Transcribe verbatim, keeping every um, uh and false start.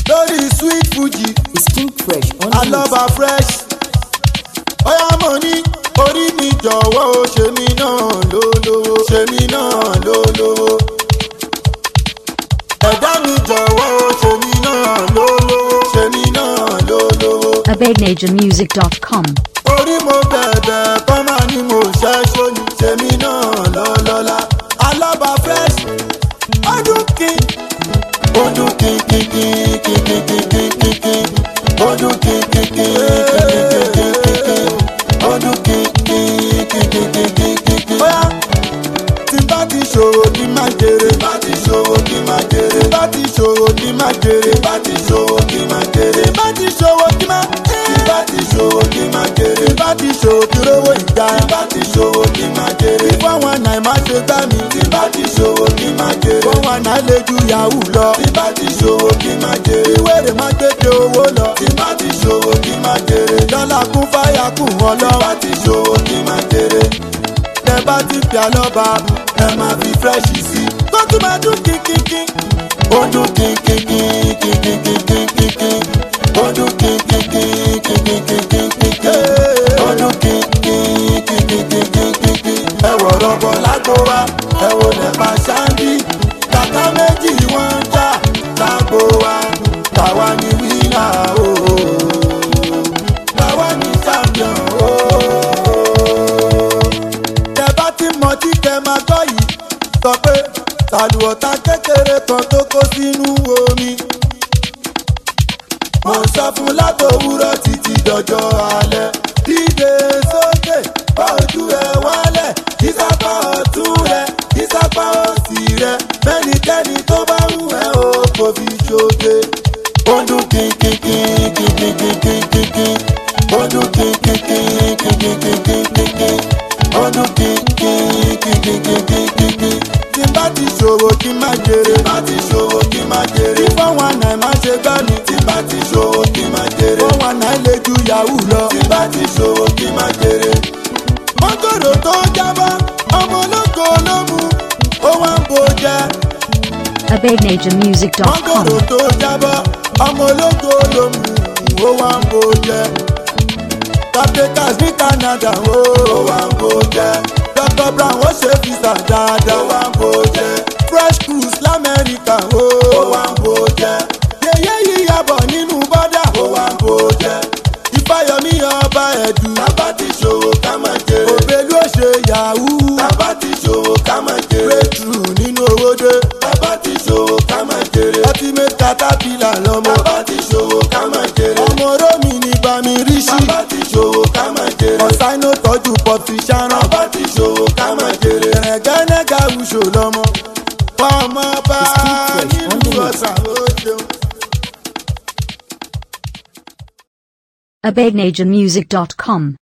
lórí sweet fuji. It's King Fresh on the alọ́ba fresh. ọ̀yá mo ní orí mi jọ̀wọ́ o ṣe mí náà lólówó ṣe mí náà lólówó. ẹ̀dá mi jọ̀wọ́ o ṣe mí náà lólówó ṣe mí náà lólówó. abeg naija music dot com. orí mo bẹ̀bẹ̀ kọ́ máa ní mo ṣẹ́ṣọ́ ní ṣe mí náà lọ́lọ́lá. alọ́ba fresh ọdún kí ọdún kí kí kí kí kí kí kí kí kí ọdún kí kí kí kí kí kí kí kí ọdún kí kí kí kí kí kí kí kí. bóyá tí bá ti ṣòro kí má jèrè bá ti ṣòro kí má jèrè bá ti ṣòro kí má jèrè bá ti ṣòro kí má jèrè bá ti ṣòro kí má jèrè bá ti ṣòro kí má jèrè bá ti ṣòro kí rówó ìjà bá ti ṣòro kí má jèrè fáwọn náà má ṣe gbá mi tí bá ti ṣòro kí má jèrè fáwọn náà lè ju yahoo lọ tí bá ti ṣòro kí má jèrè ìwéèrè má gbèdé owó lọ tí bá ti ṣòro kí má jèrè dọ́là kún fáyà kún wọn lọ tí bá ti ṣòro kí má jèrè tẹ bá ti fi àlọ́ba ẹ máa fi fresh sí tó tún máa dún kíkíkí ó dún kíkíkí kíkíkí ó dún kíkíkí kíkíkí ó dún kíkíkí ẹ wọ̀ rọ̀bọ̀ lágbo wa ẹ wò lẹ́pà ṣáńdí kàkà méjì wọ́n ń jà lágbo wa tàwa ni wíńà o tàwa ni champion o. tẹ bá ti mọ tí kẹ máa gbọ́ yìí sọ pé tàlùwọ̀tà kékeré kan tó kó sínú omi. mo sọ fún látòwúrọ̀ títí dọjọ́ alẹ́ dídé sókè bá ojú ẹ wálẹ̀ ìsapá ọ̀tún rẹ ìsapá òsì rẹ mẹ́nikẹ́ni tó bá wù ẹ́ o kò fi ṣoge. ó dún kíkíkí kíkíkí kíkí ó dún kíkíkí kíkíkí ó dún kíkí kíkíkí kíkí. tí n bá ti ṣòwò kí n má jèrè tí n bá ti ṣòwò kí n má jèrè tí fọ́wọ́n náà má ṣe gbá mi tí n bá ti ṣòwò kí n má jèrè fọ́wọ́n náà lè ju yahoo lọ tí n bá ti ṣòwò kí n má jèrè. mọ́tòrò tó jábọ́ ọmọ ológo ló mú ó wá ń bo jẹ́. abeg naija music dot com. mọ́tòrò tó jábọ́ ọmọ ológo ló mú ó wá ń bo jẹ́. taptekas ní Canada ó wá ń bo jẹ́. Doctor Brown ó ṣe visa dáadáa ó wá ń bo jẹ́. Fresh cruise l'Amẹ́ríkà ó wá ń bo jẹ́. yeye yíyàbọ̀ nínú bọ́dà ó wá ń bo jẹ́. Ìfáyọ̀mí ọba ẹ̀dùn tábà ti ṣòwò ká máa jèrè. Òbèlú ó ṣe yahoo tábà ti ṣòwò ká máa jèrè. Breakthrough nínú owó dé tábà ti ṣòwò ká máa jèrè. Ultimate caterpillar lọ́mọ tábà ti ṣòwò ká máa jèrè. ọmọ rómi ní bami ríṣì tábà ti ṣòwò ká máa jèrè. ọ̀sáínò tọ́jú pọ̀fì ṣáná tábà ti ṣòwò ká máa jèrè. ẹ̀rẹ̀gẹ́nẹ́gà wùṣọ lọ́mọ fọmọ bá nínú ọ̀sán ó jẹun. abeg naija music dot com.